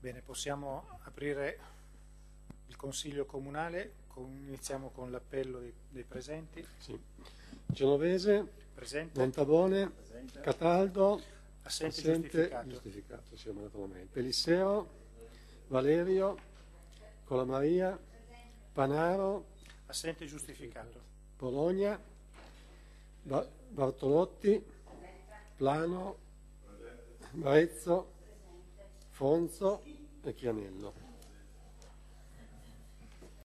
Bene, possiamo aprire il Consiglio Comunale. Iniziamo con l'appello dei presenti. Sì. Genovese, Presente. Montabone, Presente. Cataldo, Assente giustificato, sì, naturalmente. Pelisseo, Valerio, Colamaria, Panaro, Assente giustificato. Bologna, Bartolotti, Plano, Marezzo, Fonzo e Chianello.